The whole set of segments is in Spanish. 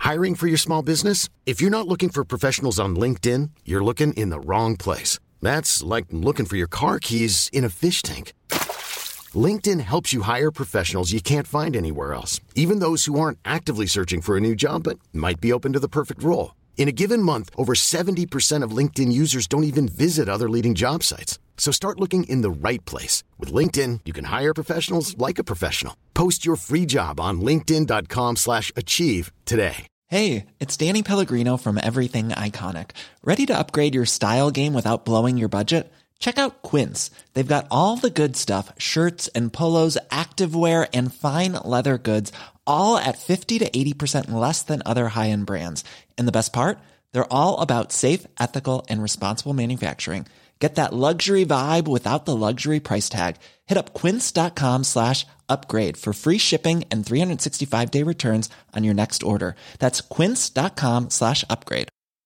Hiring for your small business? If you're not looking for professionals on LinkedIn, you're looking in the wrong place. That's like looking for your car keys in a fish tank. LinkedIn helps you hire professionals you can't find anywhere else, even those who aren't actively searching for a new job but might be open to the perfect role. In a given month, over 70% of LinkedIn users don't even visit other leading job sites. So start looking in the right place. With LinkedIn, you can hire professionals like a professional. Post your free job on linkedin.com/achieve today. Hey, it's Danny Pellegrino from Everything Iconic. Ready to upgrade your style game without blowing your budget? Check out Quince. They've got all the good stuff, shirts and polos, activewear, and fine leather goods, all at 50 to 80% less than other high-end brands. And the best part? They're all about safe, ethical, and responsible manufacturing. Get that luxury vibe without the luxury price tag. Hit up quince.com/upgrade for free shipping and 365-day returns on your next order. That's quince.com/upgrade.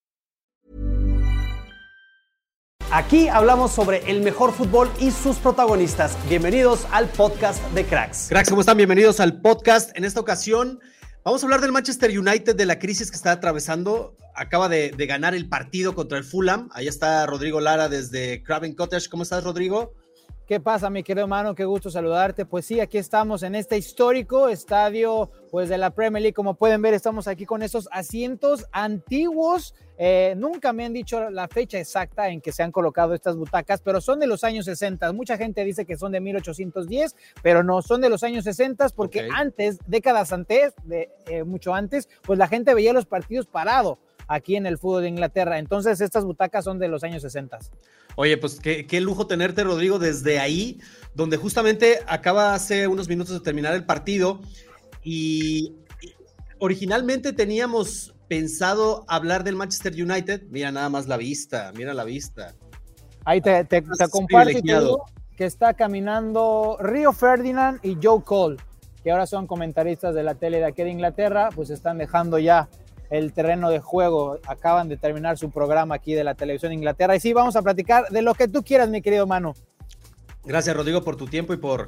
Aquí hablamos sobre el mejor fútbol y sus protagonistas. Bienvenidos al podcast de Cracks. Cracks, ¿cómo están? Bienvenidos al podcast. En esta ocasión vamos a hablar del Manchester United, de la crisis que está atravesando. Acaba de ganar el partido contra el Fulham. Ahí está Rodrigo Lara desde Craven Cottage. ¿Cómo estás, Rodrigo? ¿Qué pasa, mi querido hermano? Qué gusto saludarte. Pues sí, aquí estamos en este histórico estadio pues, de la Premier League. Como pueden ver, estamos aquí con esos asientos antiguos. Nunca me han dicho la fecha exacta en que se han colocado estas butacas, pero son de los años 60. Mucha gente dice que son de 1810, pero no, son de los años 60 porque antes, décadas antes, mucho antes, pues la gente veía los partidos parado aquí en el fútbol de Inglaterra. Entonces estas butacas son de los años 60. Oye, pues qué lujo tenerte, Rodrigo, desde ahí, donde justamente acaba hace unos minutos de terminar el partido y originalmente teníamos pensado hablar del Manchester United. Mira nada más la vista, mira la vista. Ahí te comparto y te digo que está caminando Rio Ferdinand y Joe Cole, que ahora son comentaristas de la tele de aquí de Inglaterra, pues están dejando ya el terreno de juego, acaban de terminar su programa aquí de la televisión de Inglaterra. Y sí, vamos a platicar de lo que tú quieras, mi querido Manu. Gracias, Rodrigo, por tu tiempo y por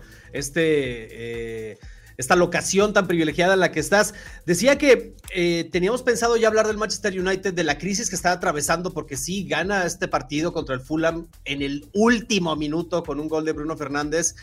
esta locación tan privilegiada en la que estás. Decía que teníamos pensado ya hablar del Manchester United, de la crisis que está atravesando, porque sí, gana este partido contra el Fulham en el último minuto con un gol de Bruno Fernández.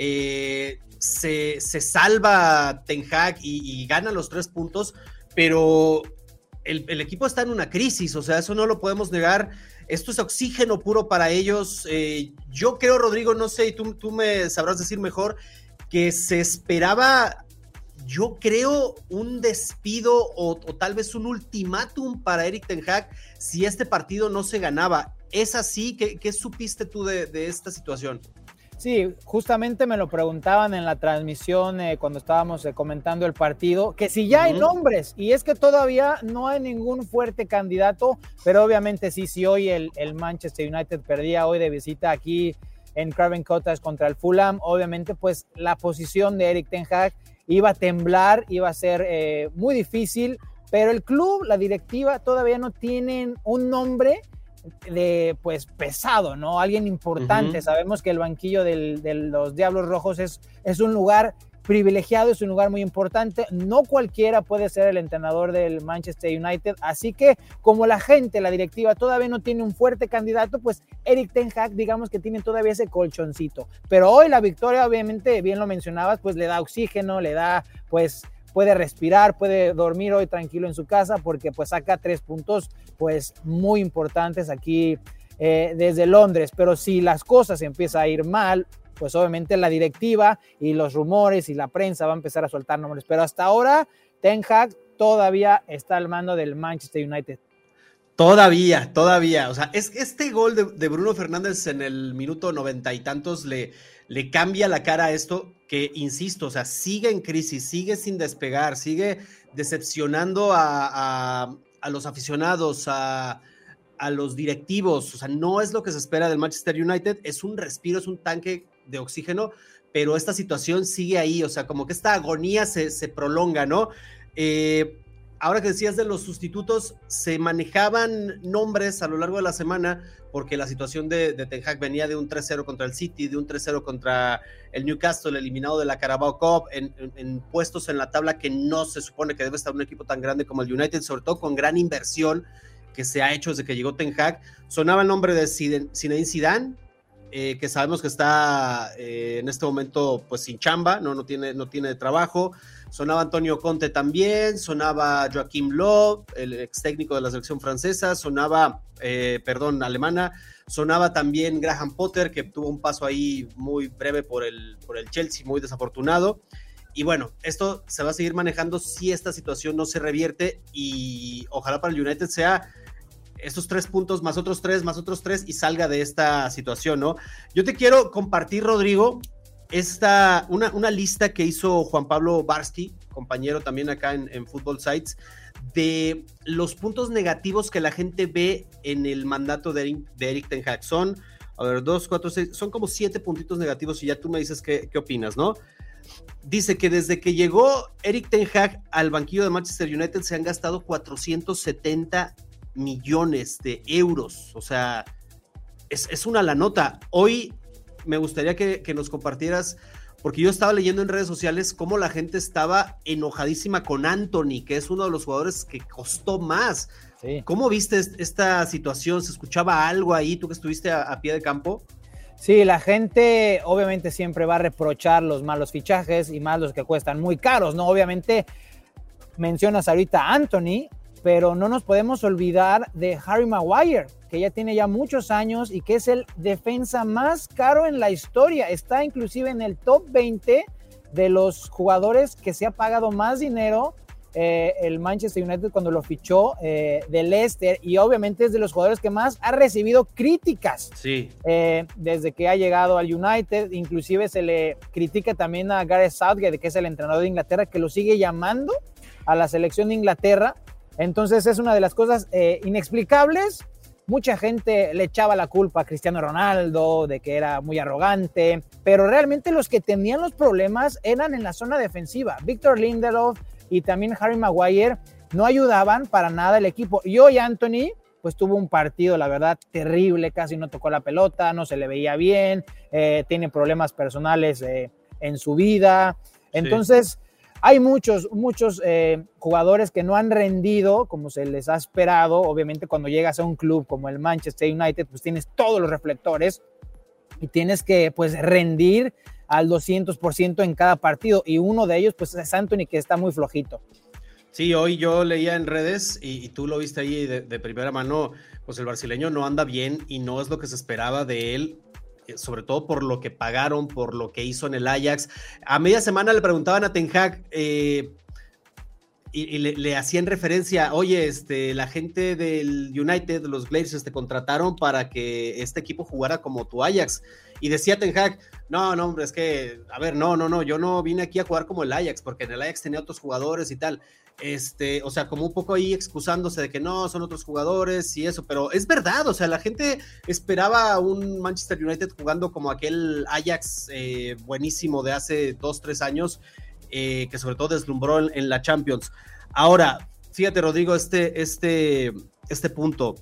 Se salva Ten Hag y gana los 3 puntos, pero el equipo está en una crisis, o sea, eso no lo podemos negar. Esto es oxígeno puro para ellos. Yo creo, Rodrigo, no sé, y tú me sabrás decir mejor, que se esperaba, yo creo, un despido o tal vez un ultimátum para Erik Ten Hag si este partido no se ganaba. ¿Es así? ¿Qué supiste tú de esta situación? Sí, justamente me lo preguntaban en la transmisión cuando estábamos comentando el partido, que si ya hay nombres, y es que todavía no hay ningún fuerte candidato, pero obviamente sí, si hoy el Manchester United perdía hoy de visita aquí en Craven Cottage contra el Fulham, obviamente pues la posición de Erik Ten Hag iba a temblar, iba a ser muy difícil, pero el club, la directiva todavía no tienen un nombre de pues pesado, ¿no? Alguien importante. Sabemos que el banquillo de los Diablos Rojos es un lugar privilegiado, es un lugar muy importante. No cualquiera puede ser el entrenador del Manchester United, así que como la gente, la directiva todavía no tiene un fuerte candidato, pues Erik Ten Hag digamos que tiene todavía ese colchoncito, pero hoy la victoria, obviamente, bien lo mencionabas, pues le da oxígeno, le da pues puede respirar, puede dormir hoy tranquilo en su casa porque pues saca 3 puntos pues muy importantes aquí desde Londres. Pero si las cosas empiezan a ir mal, pues obviamente la directiva y los rumores y la prensa va a empezar a soltar nombres, pero hasta ahora Ten Hag todavía está al mando del Manchester United. Todavía, o sea, este gol de Bruno Fernández en el minuto 90 y tantos le cambia la cara a esto, que insisto, o sea, sigue en crisis, sigue sin despegar, sigue decepcionando a los aficionados, a los directivos. O sea, no es lo que se espera del Manchester United, es un respiro, es un tanque de oxígeno, pero esta situación sigue ahí, o sea, como que esta agonía se prolonga, ¿no? ahora que decías de los sustitutos, se manejaban nombres a lo largo de la semana porque la situación de Ten Hag venía de un 3-0 contra el City, de un 3-0 contra el Newcastle, eliminado de la Carabao Cup, en puestos en la tabla que no se supone que debe estar un equipo tan grande como el United, sobre todo con gran inversión que se ha hecho desde que llegó Ten Hag. Sonaba el nombre de Zinedine Zidane, que sabemos que está en este momento pues sin chamba, no tiene trabajo. Sonaba Antonio Conte también, sonaba Joachim Löw, el ex técnico de la selección francesa, alemana, sonaba también Graham Potter, que tuvo un paso ahí muy breve por el Chelsea, muy desafortunado. Y bueno, esto se va a seguir manejando si esta situación no se revierte, y ojalá para el United sea estos 3 puntos más otros 3 y salga de esta situación, ¿no? Yo te quiero compartir, Rodrigo, una lista que hizo Juan Pablo Barsky, compañero también acá en Football Sites, de los puntos negativos que la gente ve en el mandato de Erik ten Hag. Son, 2, 4, 6, son como 7 puntitos negativos, y ya tú me dices qué opinas, ¿no? Dice que desde que llegó Erik ten Hag al banquillo de Manchester United se han gastado 470 millones de euros, o sea, es una la nota. Hoy me gustaría que nos compartieras, porque yo estaba leyendo en redes sociales cómo la gente estaba enojadísima con Antony, que es uno de los jugadores que costó más. Sí. ¿Cómo viste esta situación? ¿Se escuchaba algo ahí, tú que estuviste a pie de campo? Sí, la gente obviamente siempre va a reprochar los malos fichajes y más los que cuestan muy caros, ¿no? Obviamente mencionas ahorita a Antony, pero no nos podemos olvidar de Harry Maguire, que ya tiene ya muchos años y que es el defensa más caro en la historia. Está inclusive en el top 20 de los jugadores que se ha pagado más dinero el Manchester United cuando lo fichó de Leicester, y obviamente es de los jugadores que más ha recibido críticas. Sí. Desde que ha llegado al United. Inclusive se le critica también a Gareth Southgate, que es el entrenador de Inglaterra, que lo sigue llamando a la selección de Inglaterra. Entonces es una de las cosas inexplicables. Mucha gente le echaba la culpa a Cristiano Ronaldo de que era muy arrogante, pero realmente los que tenían los problemas eran en la zona defensiva. Victor Lindelof y también Harry Maguire no ayudaban para nada el equipo. Y hoy Antony pues tuvo un partido, la verdad, terrible, casi no tocó la pelota, no se le veía bien, tiene problemas personales en su vida. Entonces sí. Hay muchos jugadores que no han rendido como se les ha esperado. Obviamente cuando llegas a un club como el Manchester United, pues tienes todos los reflectores y tienes que pues rendir al 200% en cada partido, y uno de ellos pues es Antony, que está muy flojito. Sí, hoy yo leía en redes y tú lo viste ahí de primera mano, pues el brasileño no anda bien y no es lo que se esperaba de él, sobre todo por lo que pagaron, por lo que hizo en el Ajax. A media semana le preguntaban a Ten Hag y le hacían referencia, oye, la gente del United, los Glazers, te contrataron para que este equipo jugara como tu Ajax. Y decía Ten Hag, no, hombre, es que, a ver, no, yo no vine aquí a jugar como el Ajax, porque en el Ajax tenía otros jugadores y tal. O sea, como un poco ahí excusándose de que no, son otros jugadores y eso, pero es verdad, o sea, la gente esperaba un Manchester United jugando como aquel Ajax buenísimo de hace 2-3 años, que sobre todo deslumbró en la Champions. Ahora, fíjate, Rodrigo, este punto.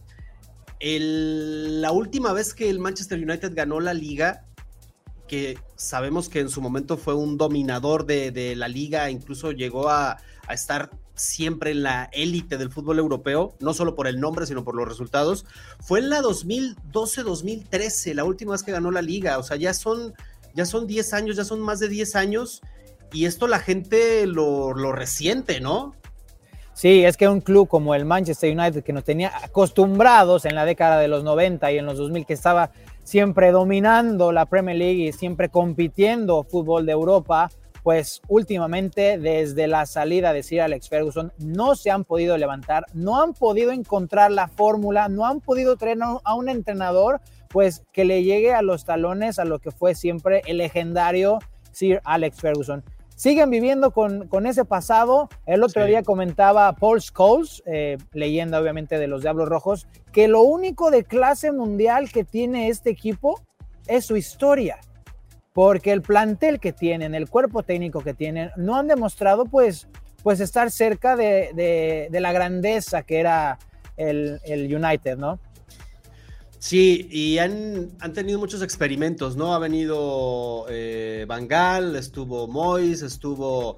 La última vez que el Manchester United ganó la Liga, que sabemos que en su momento fue un dominador de la Liga, incluso llegó a estar siempre en la élite del fútbol europeo, no solo por el nombre, sino por los resultados, fue en la 2012-2013, la última vez que ganó la Liga. O sea, ya son 10 años, ya son más de 10 años, y esto la gente lo resiente, ¿no? Sí, es que un club como el Manchester United, que nos tenía acostumbrados en la década de los 90 y en los 2000, que estaba siempre dominando la Premier League y siempre compitiendo fútbol de Europa, pues últimamente desde la salida de Sir Alex Ferguson no se han podido levantar, no han podido encontrar la fórmula, no han podido traer a un entrenador pues que le llegue a los talones a lo que fue siempre el legendario Sir Alex Ferguson. Siguen viviendo con ese pasado. El otro día comentaba Paul Scholes, leyenda obviamente de los Diablos Rojos, que lo único de clase mundial que tiene este equipo es su historia, porque el plantel que tienen, el cuerpo técnico que tienen, no han demostrado pues pues estar cerca de la grandeza que era el United, ¿no? Sí, y han tenido muchos experimentos, ¿no? Ha venido Van Gaal, estuvo Moyes, estuvo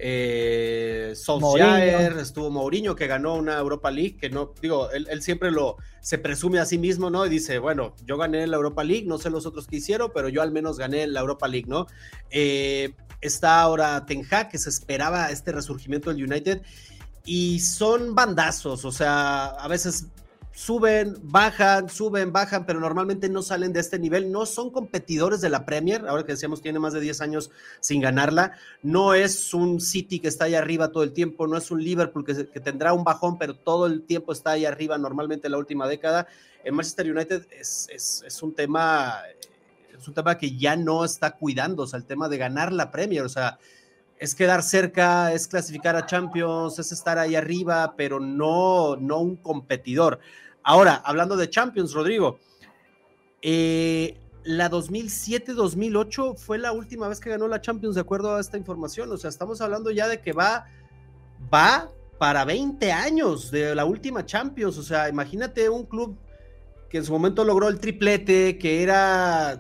Solskjaer, estuvo Mourinho, que ganó una Europa League, que no, digo, él siempre se presume a sí mismo, ¿no? Y dice, bueno, yo gané la Europa League, no sé los otros que hicieron, pero yo al menos gané la Europa League, ¿no? Está ahora Ten Hag, que se esperaba este resurgimiento del United, y son bandazos, o sea, a veces suben, bajan, pero normalmente no salen de este nivel, no son competidores de la Premier, ahora que decíamos tiene más de 10 años sin ganarla, no es un City que está ahí arriba todo el tiempo, no es un Liverpool que tendrá un bajón, pero todo el tiempo está ahí arriba, normalmente en la última década. El Manchester United es un tema que ya no está cuidando, o sea, el tema de ganar la Premier, o sea, es quedar cerca, es clasificar a Champions, es estar ahí arriba, pero no un competidor. Ahora, hablando de Champions, Rodrigo, la 2007-2008 fue la última vez que ganó la Champions, de acuerdo a esta información. O sea, estamos hablando ya de que va para 20 años de la última Champions. O sea, imagínate un club que en su momento logró el triplete, que era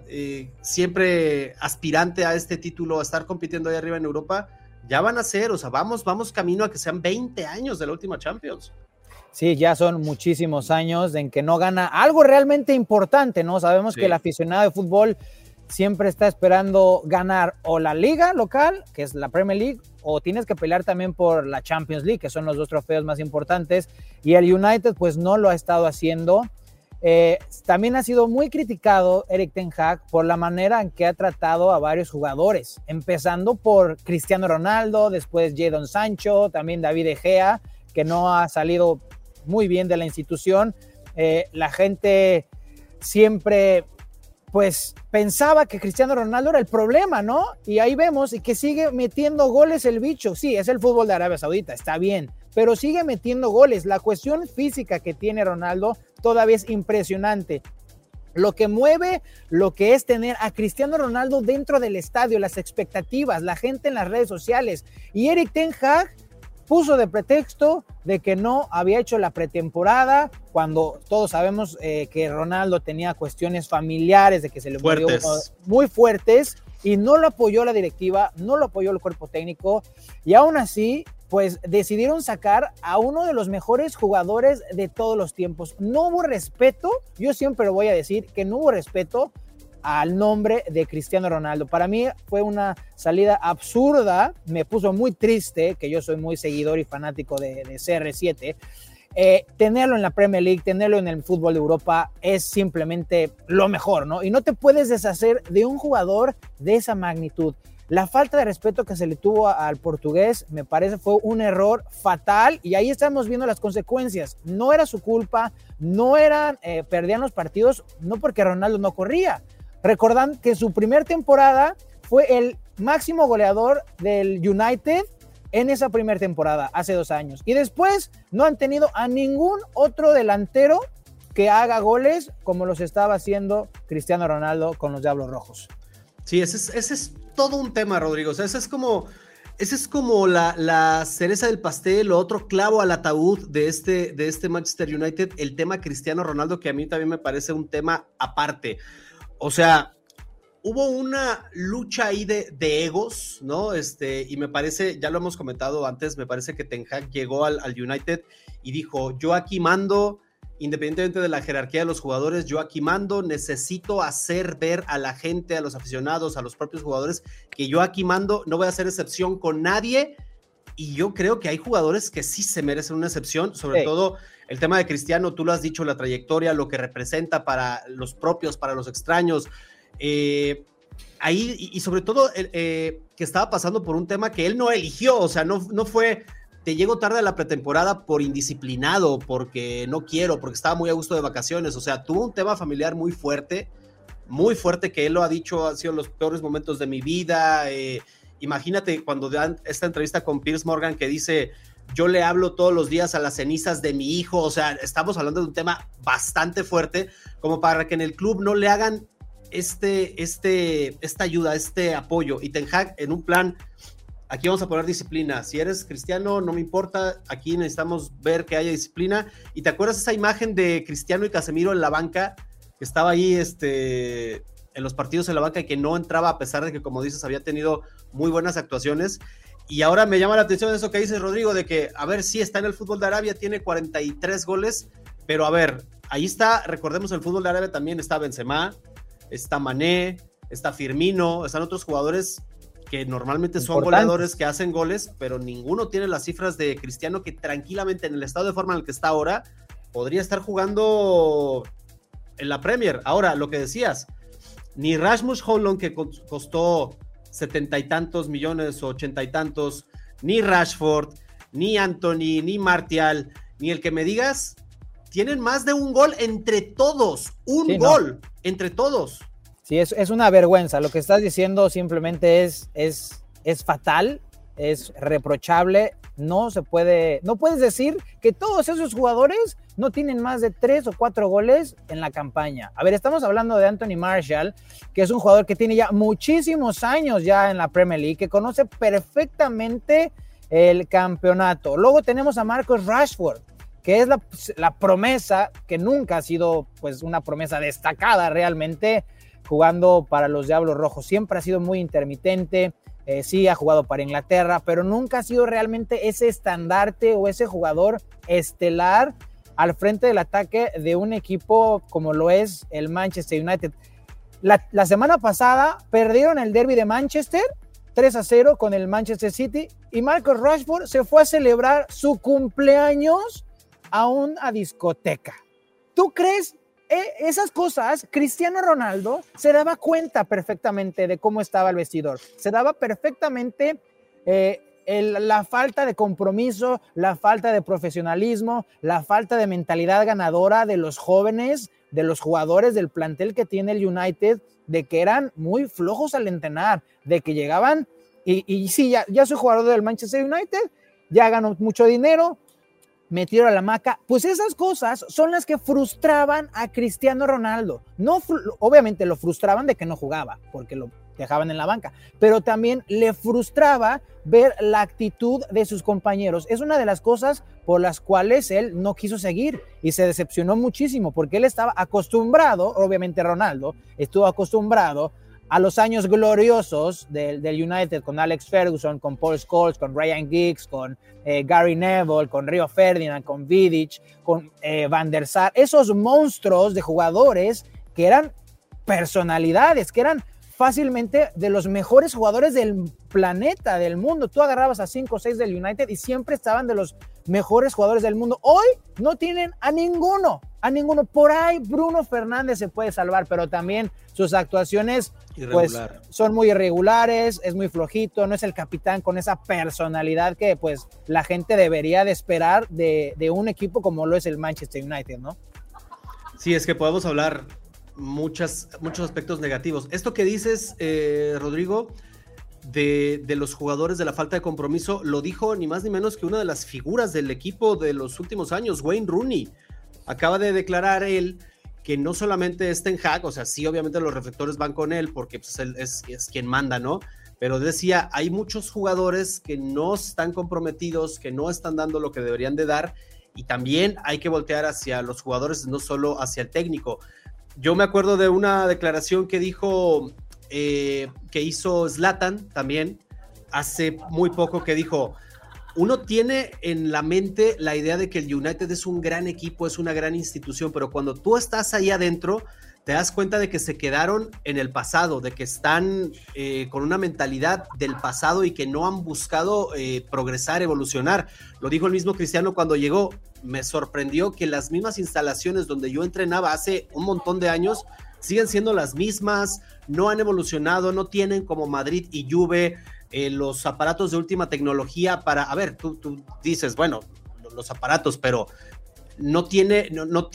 siempre aspirante a este título, a estar compitiendo ahí arriba en Europa. Ya van a ser, o sea, vamos camino a que sean 20 años de la última Champions. Sí, ya son muchísimos años en que no gana algo realmente importante, ¿no? Sabemos que el aficionado de fútbol siempre está esperando ganar o la liga local, que es la Premier League, o tienes que pelear también por la Champions League, que son los dos trofeos más importantes, y el United pues no lo ha estado haciendo. También ha sido muy criticado Erik ten Hag por la manera en que ha tratado a varios jugadores, empezando por Cristiano Ronaldo, después Jadon Sancho, también David De Gea, que no ha salido muy bien de la institución. La gente siempre pues pensaba que Cristiano Ronaldo era el problema, ¿no? Y ahí vemos y que sigue metiendo goles el bicho. Sí, es el fútbol de Arabia Saudita, está bien, pero sigue metiendo goles. La cuestión física que tiene Ronaldo todavía es impresionante. Lo que mueve, lo que es tener a Cristiano Ronaldo dentro del estadio, las expectativas, la gente en las redes sociales. Y Erik ten Hag puso de pretexto de que no había hecho la pretemporada, cuando todos sabemos que Ronaldo tenía cuestiones familiares, de que se le murió muy fuertes, y no lo apoyó la directiva, no lo apoyó el cuerpo técnico, y aún así, pues decidieron sacar a uno de los mejores jugadores de todos los tiempos. No hubo respeto, yo siempre lo voy a decir, que no hubo respeto al nombre de Cristiano Ronaldo. Para mí fue una salida absurda, me puso muy triste, que yo soy muy seguidor y fanático de CR7. Tenerlo en la Premier League, tenerlo en el fútbol de Europa es simplemente lo mejor, ¿no? Y no te puedes deshacer de un jugador de esa magnitud. La falta de respeto que se le tuvo al portugués me parece fue un error fatal, y ahí estamos viendo las consecuencias. No era su culpa, perdían los partidos, no porque Ronaldo no corría. Recordan que su primer temporada fue el máximo goleador del United en esa primera temporada, hace 2 años. Y después no han tenido a ningún otro delantero que haga goles como los estaba haciendo Cristiano Ronaldo con los Diablos Rojos. Sí, ese es todo un tema, Rodrigo. O sea, ese es como la cereza del pastel, o otro clavo al ataúd de este Manchester United, el tema Cristiano Ronaldo, que a mí también me parece un tema aparte. O sea, hubo una lucha ahí de egos, ¿no? Y me parece, ya lo hemos comentado antes, me parece que Ten Hag llegó al United y dijo, yo aquí mando, independientemente de la jerarquía de los jugadores, yo aquí mando, necesito hacer ver a la gente, a los aficionados, a los propios jugadores, que yo aquí mando, no voy a hacer excepción con nadie. Y yo creo que hay jugadores que sí se merecen una excepción, sobre todo el tema de Cristiano, tú lo has dicho, la trayectoria, lo que representa para los propios, para los extraños, ahí, y sobre todo que estaba pasando por un tema que él no eligió, o sea, no fue, te llego tarde a la pretemporada por indisciplinado, porque no quiero, porque estaba muy a gusto de vacaciones, o sea, tuvo un tema familiar muy fuerte, que él lo ha dicho, han sido los peores momentos de mi vida. Imagínate cuando dan esta entrevista con Piers Morgan que dice, yo le hablo todos los días a las cenizas de mi hijo. O sea, estamos hablando de un tema bastante fuerte, como para que en el club no le hagan esta ayuda, este apoyo. Y Ten Hag, en un plan, aquí vamos a poner disciplina. Si eres cristiano, no me importa, aquí necesitamos ver que haya disciplina. ¿Y te acuerdas esa imagen de Cristiano y Casemiro en la banca? Que estaba ahí en los partidos en la banca y que no entraba a pesar de que, como dices, había tenido muy buenas actuaciones. Y ahora me llama la atención eso que dices, Rodrigo, de que, a ver, sí está en el fútbol de Arabia, tiene 43 goles, pero a ver, ahí está, recordemos, el fútbol de Arabia también está Benzema, está Mané, está Firmino, están otros jugadores que normalmente son goleadores que hacen goles, pero ninguno tiene las cifras de Cristiano, que tranquilamente en el estado de forma en el que está ahora, podría estar jugando en la Premier. Ahora, lo que decías, ni Rasmus Højlund, que costó 70 y tantos millones o 80 y tantos, ni Rashford, ni Anthony, ni Martial, ni el que me digas, tienen más de un gol entre todos, gol entre todos. Sí, es una vergüenza. Lo que estás diciendo simplemente es fatal, es reprochable. No puedes decir que todos esos jugadores no tienen más de 3 o 4 goles en la campaña. A ver, estamos hablando de Anthony Martial, que es un jugador que tiene ya muchísimos años ya en la Premier League, que conoce perfectamente el campeonato. Luego tenemos a Marcus Rashford, que es la promesa, que nunca ha sido pues una promesa destacada realmente, jugando para los Diablos Rojos. Siempre ha sido muy intermitente. Sí ha jugado para Inglaterra, pero nunca ha sido realmente ese estandarte o ese jugador estelar al frente del ataque de un equipo como lo es el Manchester United. La semana pasada perdieron el derbi de Manchester 3-0 con el Manchester City y Marcus Rashford se fue a celebrar su cumpleaños a una discoteca. ¿Tú crees? Esas cosas, Cristiano Ronaldo se daba cuenta perfectamente de cómo estaba el vestidor, se daba perfectamente la falta de compromiso, la falta de profesionalismo, la falta de mentalidad ganadora de los jóvenes, de los jugadores del plantel que tiene el United, de que eran muy flojos al entrenar, de que llegaban y sí, ya soy jugador del Manchester United, ya gano mucho dinero, me tiro a la hamaca. Pues esas cosas son las que frustraban a Cristiano Ronaldo. No, obviamente lo frustraban de que no jugaba, porque lo dejaban en la banca, pero también le frustraba ver la actitud de sus compañeros. Es una de las cosas por las cuales él no quiso seguir y se decepcionó muchísimo, porque él estaba acostumbrado, obviamente Ronaldo estuvo acostumbrado a los años gloriosos del United, con Alex Ferguson, con Paul Scholes, con Ryan Giggs, con Gary Neville, con Rio Ferdinand, con Vidic, con Van der Sar, esos monstruos de jugadores que eran personalidades, que eran fácilmente de los mejores jugadores del planeta, del mundo. Tú agarrabas a 5 o 6 del United y siempre estaban de los mejores jugadores del mundo. Hoy no tienen a ninguno. Por ahí Bruno Fernández se puede salvar, pero también sus actuaciones pues, son muy irregulares, es muy flojito, no es el capitán con esa personalidad que pues la gente debería de esperar de un equipo como lo es el Manchester United, ¿no? Sí, es que podemos hablar muchos aspectos negativos. Esto que dices, Rodrigo, de los jugadores, de la falta de compromiso, lo dijo ni más ni menos que una de las figuras del equipo de los últimos años, Wayne Rooney. Acaba de declarar él que no solamente es Ten Hag, o sea, sí, obviamente los reflectores van con él porque pues, él es quien manda, ¿no? Pero decía, hay muchos jugadores que no están comprometidos, que no están dando lo que deberían de dar, y también hay que voltear hacia los jugadores, no solo hacia el técnico. Yo me acuerdo de una declaración que dijo, que hizo Zlatan también, hace muy poco, que dijo, uno tiene en la mente la idea de que el United es un gran equipo, es una gran institución, pero cuando tú estás ahí adentro, te das cuenta de que se quedaron en el pasado, de que están con una mentalidad del pasado y que no han buscado progresar, evolucionar. Lo dijo el mismo Cristiano cuando llegó. Me sorprendió que las mismas instalaciones donde yo entrenaba hace un montón de años siguen siendo las mismas, no han evolucionado, no tienen como Madrid y Juve los aparatos de última tecnología para, a ver, tú dices, bueno, los aparatos, pero no tiene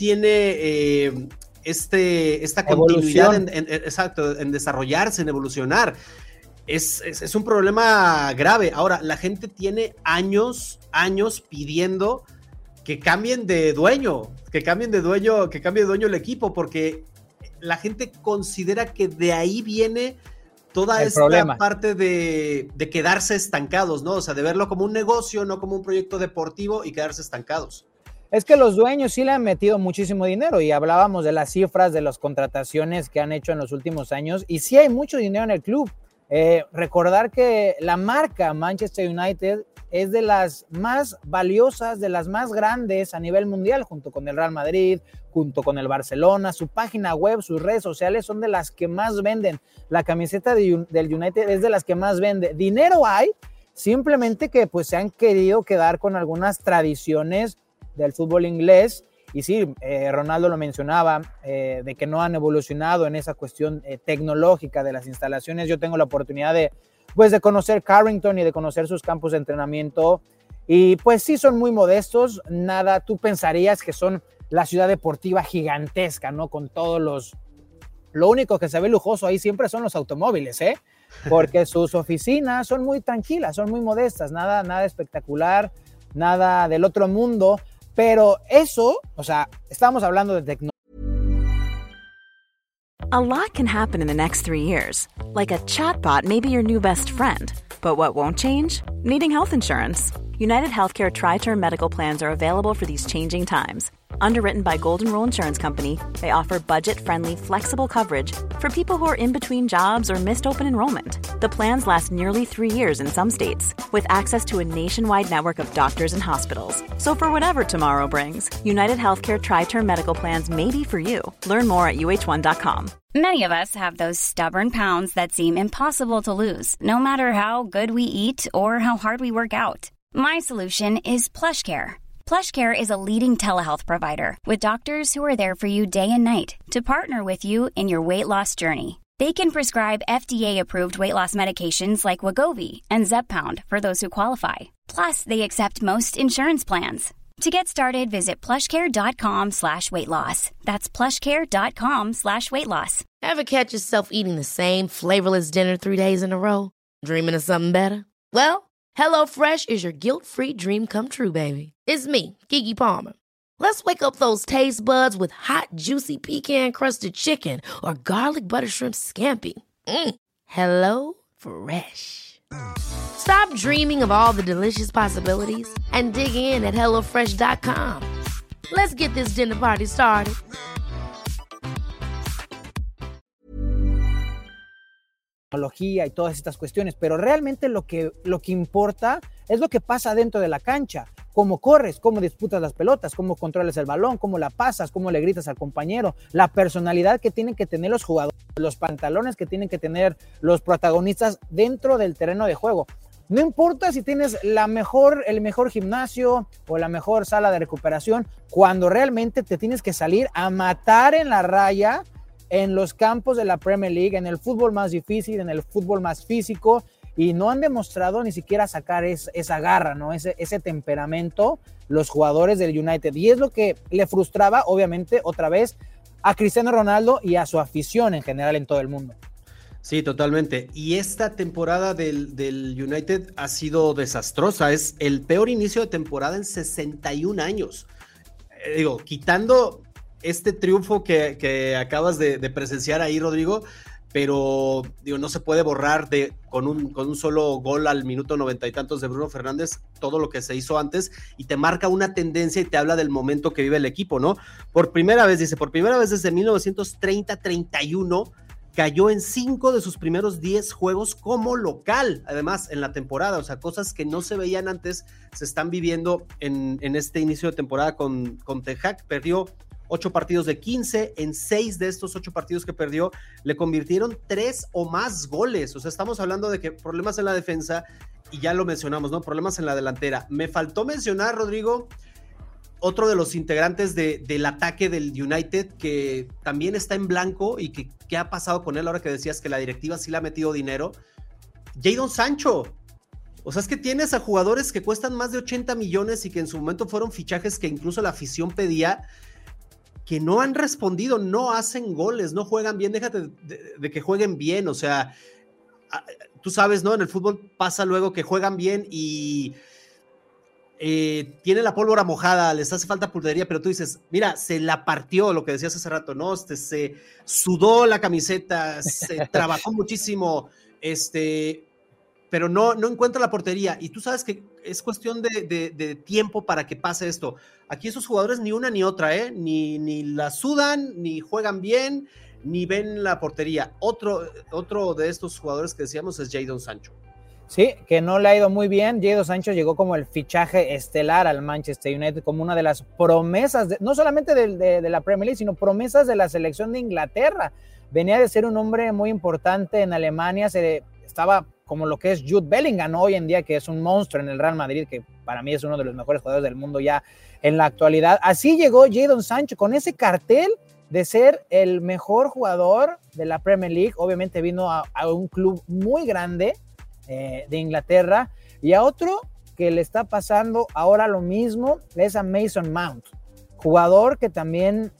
esta continuidad en desarrollarse, en evolucionar. Es un problema grave. Ahora, la gente tiene años pidiendo que cambien de dueño, que cambie de dueño el equipo, porque la gente considera que de ahí viene toda el esta problema. parte de quedarse estancados, ¿no? O sea, de verlo como un negocio, no como un proyecto deportivo y quedarse estancados. Es que los dueños sí le han metido muchísimo dinero y hablábamos de las cifras de las contrataciones que han hecho en los últimos años y sí hay mucho dinero en el club. Recordar que la marca Manchester United es de las más valiosas, de las más grandes a nivel mundial, junto con el Real Madrid, junto con el Barcelona. Su página web, sus redes sociales son de las que más venden. La camiseta del United es de las que más vende. Dinero hay, simplemente que pues se han querido quedar con algunas tradiciones del fútbol inglés. Y sí, Ronaldo lo mencionaba, de que no han evolucionado en esa cuestión tecnológica de las instalaciones. Yo tengo la oportunidad de conocer Carrington y de conocer sus campos de entrenamiento. Y pues sí, son muy modestos. Nada, tú pensarías que son la ciudad deportiva gigantesca, ¿no? Con todos los... Lo único que se ve lujoso ahí siempre son los automóviles, ¿eh? Porque sus oficinas son muy tranquilas, son muy modestas. Nada espectacular, nada del otro mundo. Pero eso, o sea, estamos hablando de tecnología. A lot can happen in the next 3 years. Like a chatbot may be your new best friend. But what won't change? Needing health insurance. United Healthcare Tri-Term Medical Plans are available for these changing times. Underwritten by Golden Rule Insurance Company, they offer budget-friendly, flexible coverage for people who are in between jobs or missed open enrollment. The plans last nearly 3 years in some states, with access to a nationwide network of doctors and hospitals. So for whatever tomorrow brings, United Healthcare Tri-Term Medical Plans may be for you. Learn more at uh1.com. Many of us have those stubborn pounds that seem impossible to lose, no matter how good we eat or how hard we work out. My solution is PlushCare. PlushCare is a leading telehealth provider with doctors who are there for you day and night to partner with you in your weight loss journey. They can prescribe FDA-approved weight loss medications like Wegovy and Zepbound for those who qualify. Plus, they accept most insurance plans. To get started, visit plushcare.com/weightloss. That's plushcare.com/weightloss. Ever catch yourself eating the same flavorless dinner 3 days in a row? Dreaming of something better? Well, HelloFresh is your guilt-free dream come true, baby. It's me, Keke Palmer. Let's wake up those taste buds with hot, juicy pecan-crusted chicken or garlic butter shrimp scampi. Hello Fresh. Stop dreaming of all the delicious possibilities and dig in at HelloFresh.com. Let's get this dinner party started. Tecnología y todas estas cuestiones, pero realmente lo que importa es lo que pasa dentro de la cancha, cómo corres, cómo disputas las pelotas, cómo controlas el balón, cómo la pasas, cómo le gritas al compañero, la personalidad que tienen que tener los jugadores, los pantalones que tienen que tener los protagonistas dentro del terreno de juego. No importa si tienes el mejor gimnasio o la mejor sala de recuperación, cuando realmente te tienes que salir a matar en la raya en los campos de la Premier League, en el fútbol más difícil, en el fútbol más físico, y no han demostrado ni siquiera sacar esa garra, ¿no? Ese temperamento los jugadores del United, y es lo que le frustraba, obviamente, otra vez a Cristiano Ronaldo y a su afición en general en todo el mundo. Sí, totalmente. Y esta temporada del United ha sido desastrosa. Es el peor inicio de temporada en 61 años. Quitando este triunfo que acabas de presenciar ahí, Rodrigo, pero no se puede borrar con un solo gol al minuto 90 y tantos de Bruno Fernández todo lo que se hizo antes, y te marca una tendencia y te habla del momento que vive el equipo, ¿no? Por primera vez desde 1930-31 cayó en 5 de sus primeros 10 juegos como local, además en la temporada. O sea, cosas que no se veían antes se están viviendo en este inicio de temporada con Ten Hag. Perdió 8 partidos de 15, en 6 de estos 8 partidos que perdió le convirtieron 3 o más goles. O sea, estamos hablando de que problemas en la defensa, y ya lo mencionamos, ¿no? Problemas en la delantera. Me faltó mencionar, Rodrigo, otro de los integrantes del ataque del United que también está en blanco, y que ¿qué ha pasado con él ahora que decías que la directiva sí le ha metido dinero? Jadon Sancho. O sea, es que tienes a jugadores que cuestan más de 80 millones y que en su momento fueron fichajes que incluso la afición pedía, que no han respondido, no hacen goles, no juegan bien. Déjate de que jueguen bien, o sea, tú sabes, ¿no? En el fútbol pasa luego que juegan bien y tiene la pólvora mojada, les hace falta puntería, pero tú dices, mira, se la partió, lo que decías hace rato, ¿no? Se sudó la camiseta, se trabajó muchísimo, pero no encuentra la portería, y tú sabes que es cuestión de tiempo para que pase esto. Aquí esos jugadores ni una ni otra, ni la sudan, ni juegan bien, ni ven la portería. Otro de estos jugadores que decíamos es Jadon Sancho. Sí, que no le ha ido muy bien. Jadon Sancho llegó como el fichaje estelar al Manchester United, como una de las promesas, no solamente de la Premier League, sino promesas de la selección de Inglaterra. Venía de ser un hombre muy importante en Alemania, estaba como lo que es Jude Bellingham, ¿no? Hoy en día, que es un monstruo en el Real Madrid, que para mí es uno de los mejores jugadores del mundo ya en la actualidad. Así llegó Jadon Sancho, con ese cartel de ser el mejor jugador de la Premier League. Obviamente vino a un club muy grande de Inglaterra, y a otro que le está pasando ahora lo mismo es a Mason Mount, jugador que también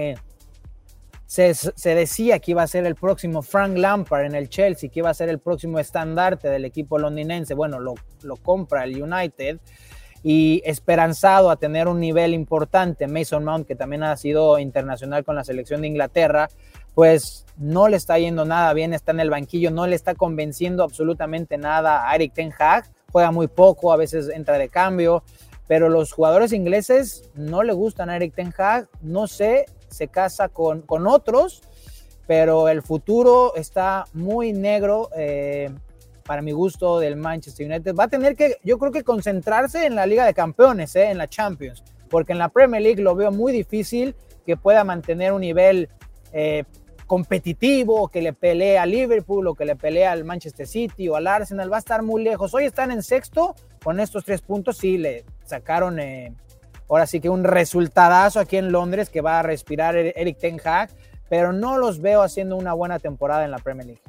se decía que iba a ser el próximo Frank Lampard en el Chelsea, que iba a ser el próximo estandarte del equipo londinense. Bueno, lo compra el United, y esperanzado a tener un nivel importante, Mason Mount, que también ha sido internacional con la selección de Inglaterra, pues no le está yendo nada bien, está en el banquillo, no le está convenciendo absolutamente nada a Erik ten Hag, juega muy poco, a veces entra de cambio, pero los jugadores ingleses no le gustan a Erik ten Hag, no sé, se casa con otros, pero el futuro está muy negro para mi gusto del Manchester United. Va a tener que, yo creo que concentrarse en la Liga de Campeones, en la Champions, porque en la Premier League lo veo muy difícil que pueda mantener un nivel competitivo, que le pelee a Liverpool o que le pelee al Manchester City o al Arsenal. Va a estar muy lejos. Hoy están en sexto con estos 3 puntos, sí le sacaron ahora sí que un resultadazo aquí en Londres que va a respirar Erik ten Hag, pero no los veo haciendo una buena temporada en la Premier League.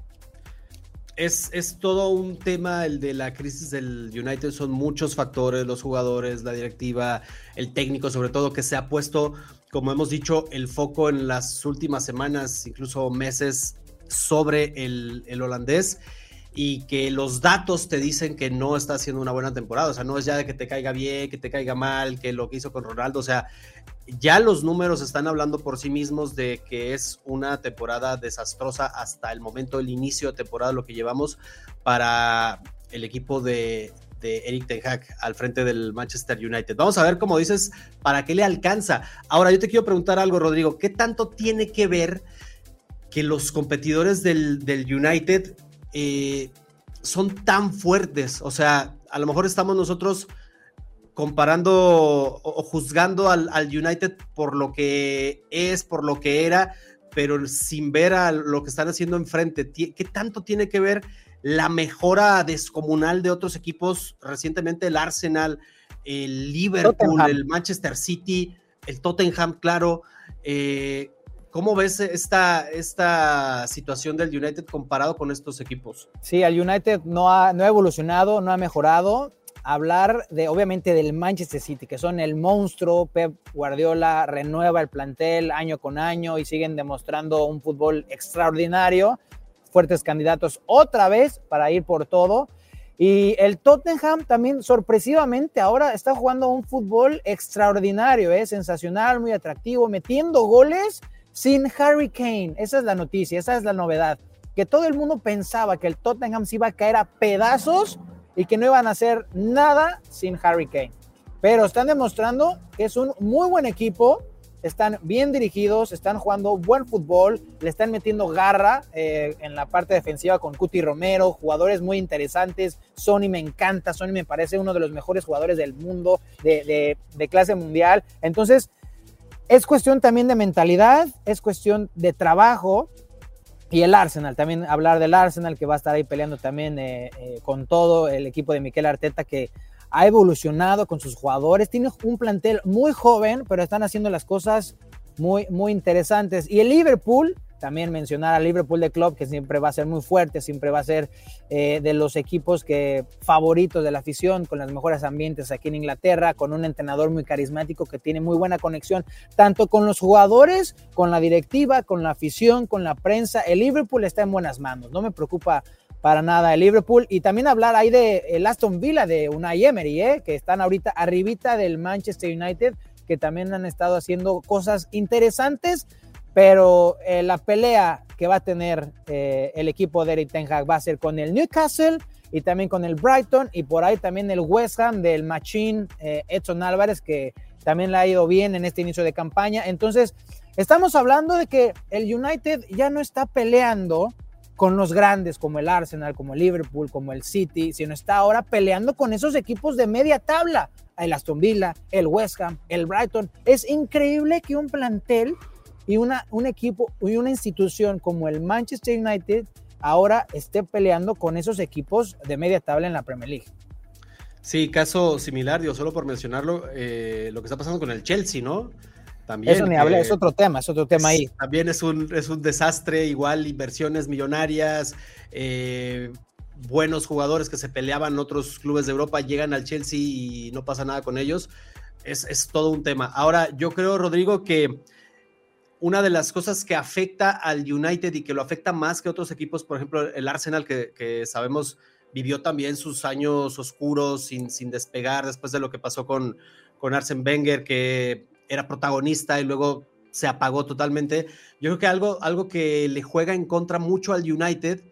Es todo un tema el de la crisis del United, son muchos factores, los jugadores, la directiva, el técnico sobre todo, que se ha puesto, como hemos dicho, el foco en las últimas semanas, incluso meses, sobre el holandés, y que los datos te dicen que no está haciendo una buena temporada. O sea, no es ya de que te caiga bien, que te caiga mal, que lo que hizo con Ronaldo, o sea, ya los números están hablando por sí mismos de que es una temporada desastrosa hasta el momento del inicio de temporada, lo que llevamos para el equipo de Erik ten Hag al frente del Manchester United. Vamos a ver, como dices, para qué le alcanza. Ahora, yo te quiero preguntar algo, Rodrigo, ¿qué tanto tiene que ver que los competidores del United son tan fuertes? O sea, a lo mejor estamos nosotros comparando o juzgando al United por lo que es, por lo que era, pero sin ver a lo que están haciendo enfrente. ¿Qué tanto tiene que ver la mejora descomunal de otros equipos? Recientemente el Arsenal, el Liverpool, Tottenham, el Manchester City, el Tottenham, claro. ¿Cómo ves esta situación del United comparado con estos equipos? Sí, el United no ha evolucionado, no ha mejorado. Hablar obviamente del Manchester City, que son el monstruo. Pep Guardiola renueva el plantel año con año y siguen demostrando un fútbol extraordinario, fuertes candidatos otra vez para ir por todo. Y el Tottenham también sorpresivamente ahora está jugando un fútbol extraordinario, sensacional, muy atractivo, metiendo goles sin Harry Kane. Esa es la noticia, esa es la novedad, que todo el mundo pensaba que el Tottenham se iba a caer a pedazos y que no iban a hacer nada sin Harry Kane, pero están demostrando que es un muy buen equipo, están bien dirigidos, están jugando buen fútbol, le están metiendo garra en la parte defensiva con Cuti Romero, jugadores muy interesantes. Sonny me encanta, Sonny me parece uno de los mejores jugadores del mundo, de clase mundial. Entonces es cuestión también de mentalidad, es cuestión de trabajo. Y el Arsenal, también hablar del Arsenal, que va a estar ahí peleando también con todo el equipo de Mikel Arteta, que ha evolucionado con sus jugadores, tiene un plantel muy joven, pero están haciendo las cosas muy, muy interesantes. Y el Liverpool, también mencionar al Liverpool de Klopp, que siempre va a ser muy fuerte, siempre va a ser de los equipos favoritos de la afición, con los mejores ambientes aquí en Inglaterra, con un entrenador muy carismático que tiene muy buena conexión, tanto con los jugadores, con la directiva, con la afición, con la prensa. El Liverpool está en buenas manos, no me preocupa para nada el Liverpool. Y también hablar ahí de el Aston Villa de Unai Emery, que están ahorita arribita del Manchester United, que también han estado haciendo cosas interesantes, pero la pelea que va a tener el equipo de Erik ten Hag va a ser con el Newcastle y también con el Brighton, y por ahí también el West Ham del Machín Edson Álvarez, que también le ha ido bien en este inicio de campaña. Entonces, estamos hablando de que el United ya no está peleando con los grandes como el Arsenal, como el Liverpool, como el City, sino está ahora peleando con esos equipos de media tabla, el Aston Villa, el West Ham, el Brighton. Es increíble que un plantel y un equipo y una institución como el Manchester United ahora esté peleando con esos equipos de media tabla en la Premier League. Sí, caso similar, solo por mencionarlo, lo que está pasando con el Chelsea, ¿no? También, eso ni habla, es otro tema ahí. También es un desastre, igual inversiones millonarias, buenos jugadores que se peleaban en otros clubes de Europa, llegan al Chelsea y no pasa nada con ellos. Es todo un tema. Ahora, yo creo, Rodrigo, que una de las cosas que afecta al United y que lo afecta más que otros equipos, por ejemplo, el Arsenal, que sabemos vivió también sus años oscuros sin despegar después de lo que pasó con Arsène Wenger, que era protagonista y luego se apagó totalmente. Yo creo que algo que le juega en contra mucho al United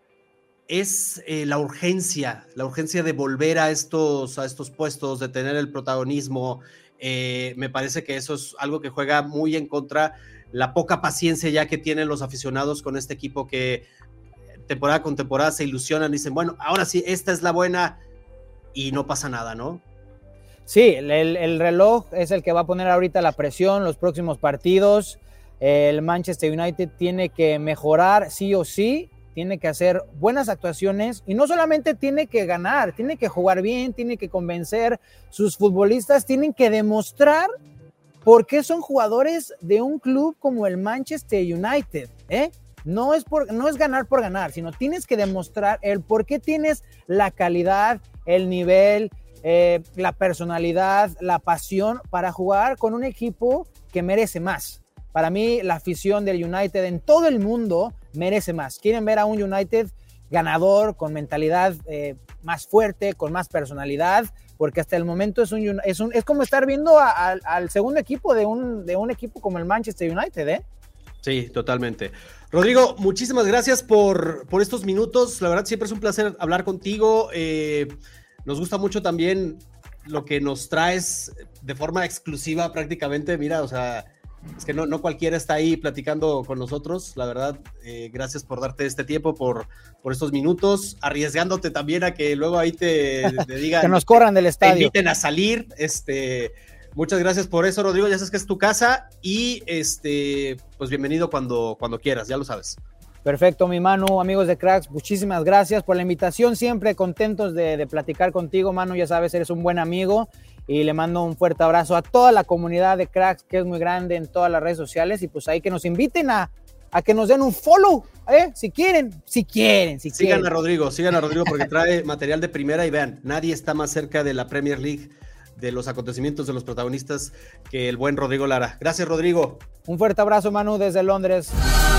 es la urgencia de volver a estos puestos, de tener el protagonismo. Me parece que eso es algo que juega muy en contra, la poca paciencia ya que tienen los aficionados con este equipo, que temporada con temporada se ilusionan y dicen, bueno, ahora sí, esta es la buena, y no pasa nada, ¿no? Sí, el reloj es el que va a poner ahorita la presión, los próximos partidos. El Manchester United tiene que mejorar sí o sí, tiene que hacer buenas actuaciones y no solamente tiene que ganar, tiene que jugar bien, tiene que convencer, sus futbolistas tienen que demostrar por qué son jugadores de un club como el Manchester United, No es ganar por ganar, sino tienes que demostrar el por qué tienes la calidad, el nivel, la personalidad, la pasión para jugar con un equipo que merece más. Para mí, la afición del United en todo el mundo merece más. Quieren ver a un United ganador, con mentalidad más fuerte, con más personalidad, porque hasta el momento es como estar viendo al segundo equipo de un equipo como el Manchester United, Sí, totalmente. Rodrigo, muchísimas gracias por estos minutos. La verdad, siempre es un placer hablar contigo. Nos gusta mucho también lo que nos traes de forma exclusiva prácticamente. Mira, o sea, es que no cualquiera está ahí platicando con nosotros. La verdad, gracias por darte este tiempo, por estos minutos, arriesgándote también a que luego ahí te digan que nos corran del estadio, te inviten a salir. Muchas gracias por eso, Rodrigo. Ya sabes que es tu casa y pues bienvenido cuando quieras, ya lo sabes. Perfecto, mi Manu, amigos de Cracks, muchísimas gracias por la invitación, siempre contentos de platicar contigo, Manu, ya sabes, eres un buen amigo, y le mando un fuerte abrazo a toda la comunidad de Cracks, que es muy grande en todas las redes sociales, y pues ahí que nos inviten a que nos den un follow, si quieren. Sigan a Rodrigo porque trae material de primera, y vean, nadie está más cerca de la Premier League, de los acontecimientos, de los protagonistas, que el buen Rodrigo Lara. Gracias, Rodrigo. Un fuerte abrazo, Manu, desde Londres.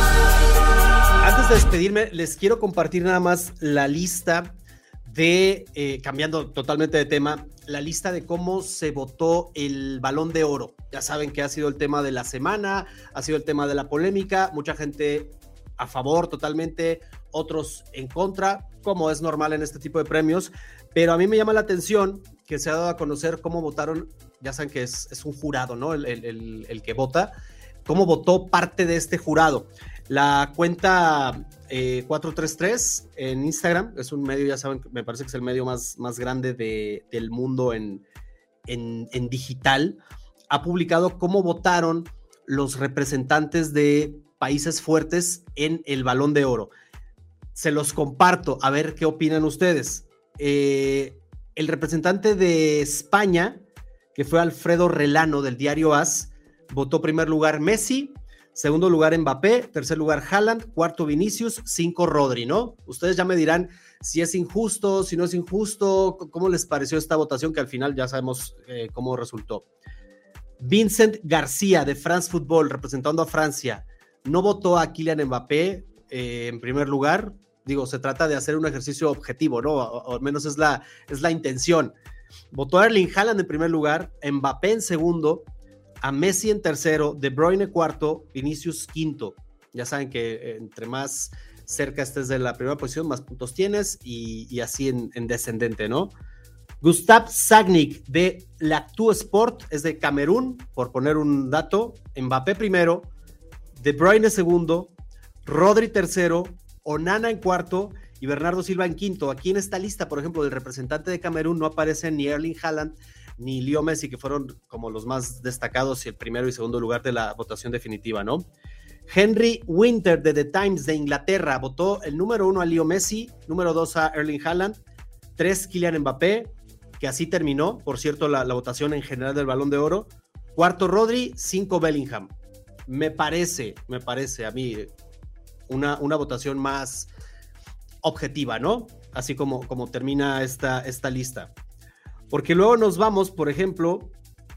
Antes de despedirme, les quiero compartir nada más la lista de, cambiando totalmente de tema, la lista de cómo se votó el Balón de Oro. Ya saben que ha sido el tema de la semana, ha sido el tema de la polémica, mucha gente a favor totalmente, otros en contra, como es normal en este tipo de premios, pero a mí me llama la atención que se ha dado a conocer cómo votaron. Ya saben que es un jurado, ¿no? El que vota, cómo votó parte de este jurado. La cuenta 433 en Instagram, es un medio, ya saben, me parece que es el medio más grande del mundo en digital, ha publicado cómo votaron los representantes de países fuertes en el Balón de Oro. Se los comparto, a ver qué opinan ustedes. El representante de España, que fue Alfredo Relano del diario AS, votó primer lugar Messi, segundo lugar Mbappé, tercer lugar Haaland, cuarto Vinicius, 5 Rodri, ¿no? Ustedes ya me dirán si es injusto, si no es injusto, cómo les pareció esta votación, que al final ya sabemos cómo resultó. Vincent García de France Football, representando a Francia, no votó a Kylian Mbappé en primer lugar, Digo, se trata de hacer un ejercicio objetivo, ¿no? O al menos es la intención. Votó a Erling Haaland en primer lugar, Mbappé en segundo, a Messi en tercero, De Bruyne cuarto, Vinicius quinto. Ya saben que entre más cerca estés de la primera posición, más puntos tienes y así en descendente, ¿no? Gustav Sagnik de L'Actu Sport es de Camerún, por poner un dato. Mbappé primero, De Bruyne segundo, Rodri tercero, Onana en cuarto y Bernardo Silva en quinto. Aquí en esta lista, por ejemplo, del representante de Camerún no aparecen ni Erling Haaland ni Leo Messi, que fueron como los más destacados y el primero y segundo lugar de la votación definitiva, ¿no? Henry Winter de The Times de Inglaterra votó el número 1 a Leo Messi, número 2 a Erling Haaland, 3 Kylian Mbappé, que así terminó, por cierto, la votación en general del Balón de Oro, cuarto Rodri, 5 Bellingham. Me parece a mí una votación más objetiva, ¿no? Así como termina esta lista. Porque luego nos vamos, por ejemplo,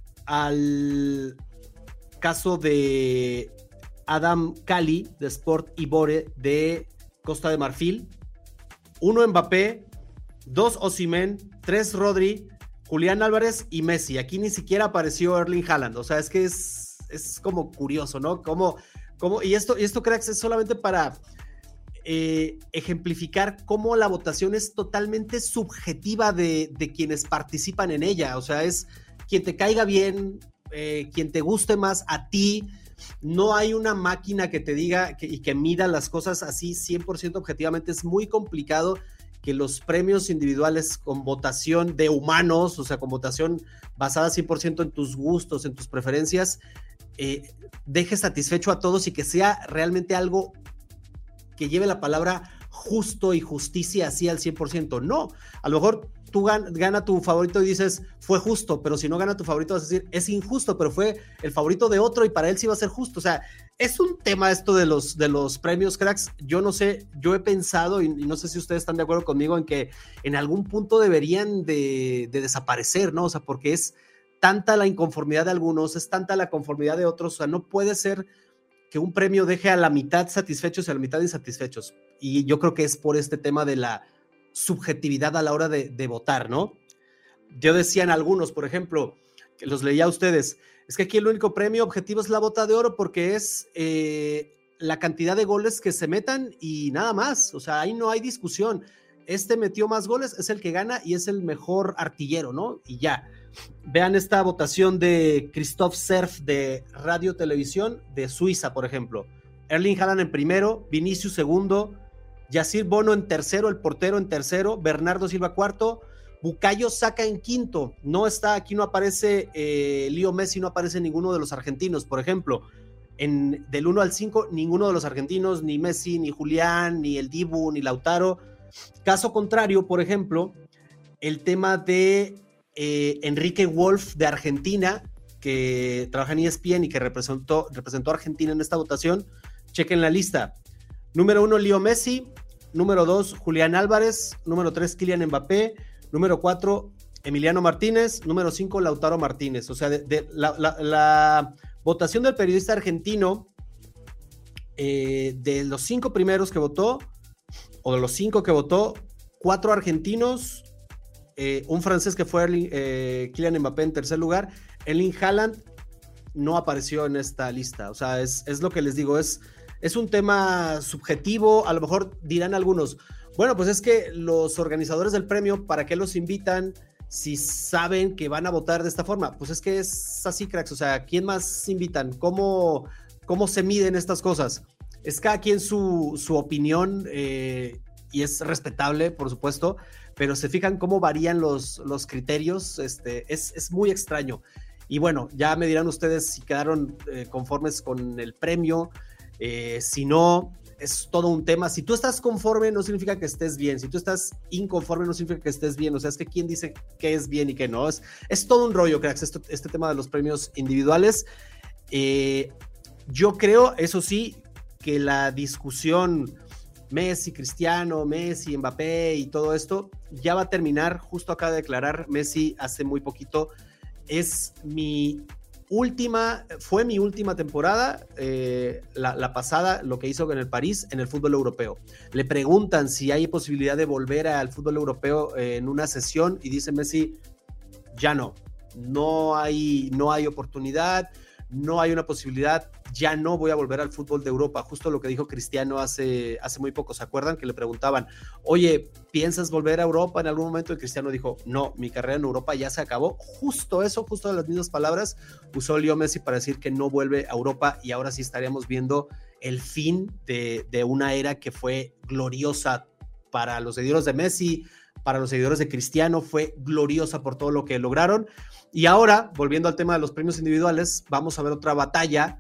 al caso de Adam Cali de Sport Ibore de Costa de Marfil. 1 Mbappé, 2 Osimhen, 3 Rodri, Julián Álvarez y Messi. Aquí ni siquiera apareció Erling Haaland. O sea, es que es como curioso, ¿no? Y esto, cracks, es solamente para ejemplificar cómo la votación es totalmente subjetiva de quienes participan en ella. O sea, es quien te caiga bien, quien te guste más a ti. No hay una máquina que te diga y que mida las cosas así 100% objetivamente. Es muy complicado que los premios individuales con votación de humanos, o sea, con votación basada 100% en tus gustos, en tus preferencias, deje satisfecho a todos y que sea realmente algo que lleve la palabra justo y justicia así al 100%. No, a lo mejor tú gana tu favorito y dices, fue justo, pero si no gana tu favorito vas a decir, es injusto, pero fue el favorito de otro y para él sí va a ser justo. O sea, es un tema esto de los premios, cracks. Yo no sé, yo he pensado, y no sé si ustedes están de acuerdo conmigo, en que en algún punto deberían de desaparecer, ¿no? O sea, porque es tanta la inconformidad de algunos, es tanta la conformidad de otros. O sea, no puede ser que un premio deje a la mitad satisfechos y a la mitad insatisfechos. Y yo creo que es por este tema de la subjetividad a la hora de votar, ¿no? Yo decían algunos, por ejemplo, que los leía a ustedes, es que aquí el único premio objetivo es la bota de oro porque es la cantidad de goles que se metan y nada más. O sea, ahí no hay discusión. Este metió más goles, es el que gana y es el mejor artillero, ¿no? Y ya. Vean esta votación de Christoph Serf de Radio Televisión de Suiza, por ejemplo. Erling Haaland en primero, Vinicius segundo, Yacir Bono en tercero, el portero en tercero, Bernardo Silva cuarto, Bukayo Saka en quinto. No está, aquí no aparece Leo Messi, no aparece ninguno de los argentinos, por ejemplo. Del 1 al 5, ninguno de los argentinos, ni Messi, ni Julián, ni el Dibu, ni Lautaro. Caso contrario, por ejemplo, el tema de Enrique Wolf de Argentina, que trabaja en ESPN y que representó a Argentina en esta votación. Chequen la lista. Número 1, Leo Messi. Número 2, Julián Álvarez. Número 3, Kylian Mbappé. Número 4, Emiliano Martínez. Número 5, Lautaro Martínez. O sea, la votación del periodista argentino, de los 5 primeros que votó, o de los 5 que votó, 4 argentinos, un francés que fue Kylian Mbappé en tercer lugar. Erling Haaland no apareció en esta lista. O sea, es lo que les digo, es un tema subjetivo. A lo mejor dirán algunos, bueno, pues es que los organizadores del premio, ¿para qué los invitan si saben que van a votar de esta forma? Pues es que es así, cracks. O sea, ¿quién más invitan? ¿Cómo se miden estas cosas? Es cada quien su opinión, y es respetable, por supuesto, pero se fijan cómo varían los criterios. Es muy extraño. Y bueno, ya me dirán ustedes si quedaron conformes con el premio. Si no, es todo un tema. Si tú estás conforme, no significa que estés bien. Si tú estás inconforme, no significa que estés bien. O sea, es que quién dice qué es bien y qué no. Es todo un rollo, cracks, este tema de los premios individuales. Yo creo, eso sí, que la discusión Messi, Cristiano, Messi, Mbappé y todo esto ya va a terminar. Justo acaba de declarar Messi hace muy poquito. Es mi fue mi última temporada, la pasada, lo que hizo en el París, en el fútbol europeo. Le preguntan si hay posibilidad de volver al fútbol europeo en una sesión y dice Messi, ya no hay oportunidad, no hay una posibilidad, ya no voy a volver al fútbol de Europa. Justo lo que dijo Cristiano hace muy poco, ¿se acuerdan? Que le preguntaban, oye, ¿piensas volver a Europa en algún momento? Y Cristiano dijo, no, mi carrera en Europa ya se acabó. Justo de las mismas palabras usó Leo Messi para decir que no vuelve a Europa, y ahora sí estaríamos viendo el fin de una era que fue gloriosa para los seguidores de Messi, para los seguidores de Cristiano, fue gloriosa por todo lo que lograron. Y ahora, volviendo al tema de los premios individuales, vamos a ver otra batalla,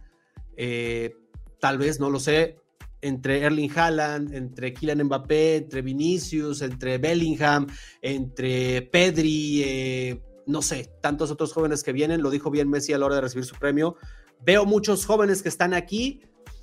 tal vez, no lo sé, entre Erling Haaland, entre Kylian Mbappé, entre Vinicius, entre Bellingham, entre Pedri, no sé, tantos otros jóvenes que vienen. Lo dijo bien Messi a la hora de recibir su premio. Veo muchos jóvenes que están aquí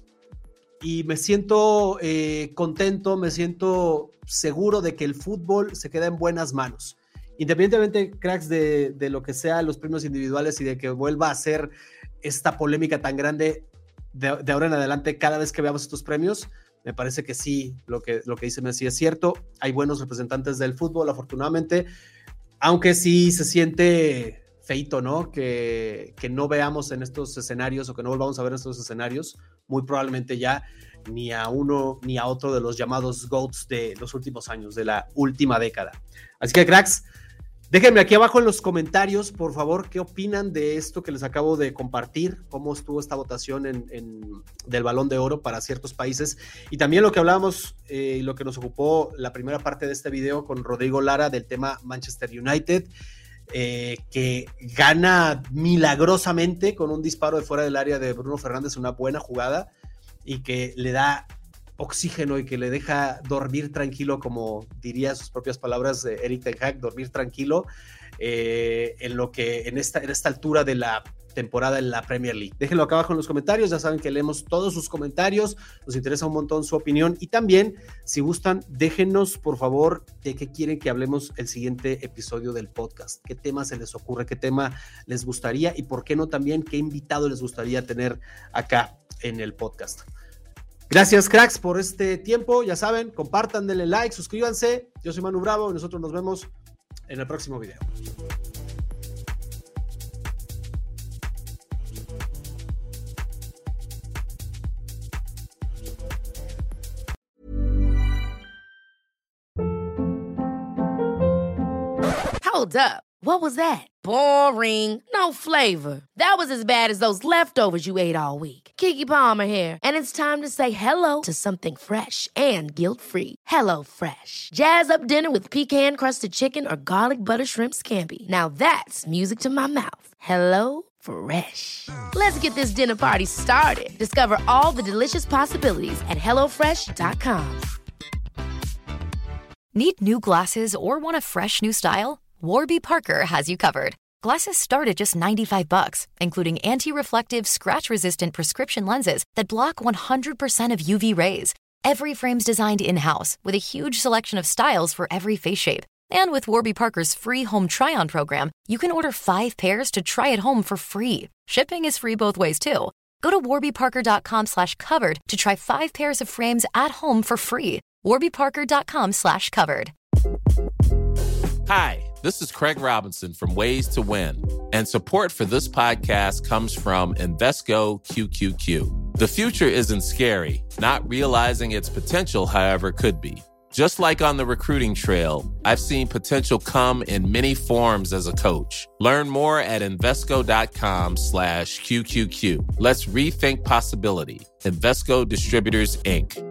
y me siento contento, me siento seguro de que el fútbol se queda en buenas manos. Independientemente, cracks, de lo que sea los premios individuales y de que vuelva a ser esta polémica tan grande de ahora en adelante cada vez que veamos estos premios, me parece que sí, lo que dice Messi es cierto. Hay buenos representantes del fútbol, afortunadamente, aunque sí se siente feito, ¿no? Que no veamos en estos escenarios, o que no volvamos a ver en estos escenarios, muy probablemente ya ni a uno ni a otro de los llamados GOATs de los últimos años, de la última década. Así que, cracks, déjenme aquí abajo en los comentarios, por favor, qué opinan de esto que les acabo de compartir, cómo estuvo esta votación del Balón de Oro para ciertos países, y también lo que hablábamos y lo que nos ocupó la primera parte de este video con Rodrigo Lara del tema Manchester United, que gana milagrosamente con un disparo de fuera del área de Bruno Fernández, una buena jugada, y que le da oxígeno y que le deja dormir tranquilo, como diría sus propias palabras de Erik ten Hag, dormir tranquilo en esta altura de la temporada en la Premier League. Déjenlo acá abajo en los comentarios, ya saben que leemos todos sus comentarios, nos interesa un montón su opinión, y también, si gustan, déjenos por favor de qué quieren que hablemos el siguiente episodio del podcast, qué tema se les ocurre, qué tema les gustaría, y por qué no también qué invitado les gustaría tener acá en el podcast. Gracias, cracks, por este tiempo. Ya saben, compartan, denle like, suscríbanse. Yo soy Manu Bravo y nosotros nos vemos en el próximo video. Hold up. What was that? Boring. No flavor. That was as bad as those leftovers you ate all week. Keke Palmer here, and it's time to say hello to something fresh and guilt-free. Hello Fresh. Jazz up dinner with pecan-crusted chicken or garlic butter shrimp scampi. Now that's music to my mouth. Hello Fresh. Let's get this dinner party started. Discover all the delicious possibilities at HelloFresh.com. Need new glasses or want a fresh new style? Warby Parker has you covered. Glasses start at just $95, including anti-reflective, scratch-resistant prescription lenses that block 100% of UV rays. Every frame's designed in-house with a huge selection of styles for every face shape. And with Warby Parker's free home try-on program, you can order 5 pairs to try at home for free. Shipping is free both ways, too. Go to warbyparker.com/covered to try 5 pairs of frames at home for free. warbyparker.com/covered. Hi, this is Craig Robinson from Ways to Win, and support for this podcast comes from Invesco QQQ. The future isn't scary. Not realizing its potential, however, could be. Just like on the recruiting trail, I've seen potential come in many forms as a coach. Learn more at Invesco.com/QQQ. Let's rethink possibility. Invesco Distributors, Inc.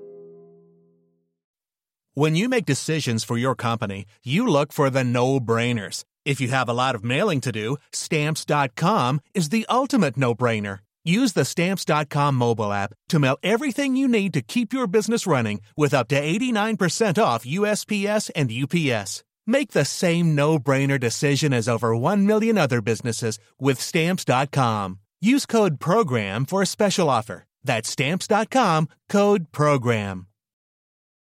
When you make decisions for your company, you look for the no-brainers. If you have a lot of mailing to do, Stamps.com is the ultimate no-brainer. Use the Stamps.com mobile app to mail everything you need to keep your business running with up to 89% off USPS and UPS. Make the same no-brainer decision as over 1 million other businesses with Stamps.com. Use code PROGRAM for a special offer. That's Stamps.com, code PROGRAM.